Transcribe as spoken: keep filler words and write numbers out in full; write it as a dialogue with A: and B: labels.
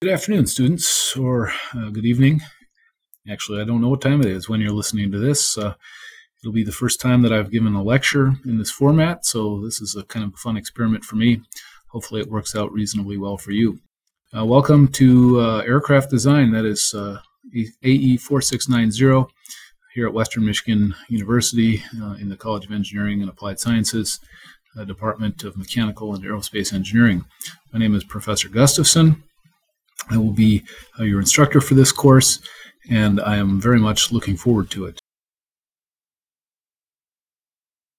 A: Good afternoon, students, or uh, good evening. Actually, I don't know what time it is when you're listening to this. Uh, it'll be the first time that I've given a lecture in this format, so this is a kind of a fun experiment for me. Hopefully it works out reasonably well for you. Uh, welcome to uh, Aircraft Design, that is uh, A E four six nine zero, here at Western Michigan University uh, in the College of Engineering and Applied Sciences, uh, Department of Mechanical and Aerospace Engineering. My name is Professor Gustafson. I will be uh, your instructor for this course, and I am very much looking forward to it.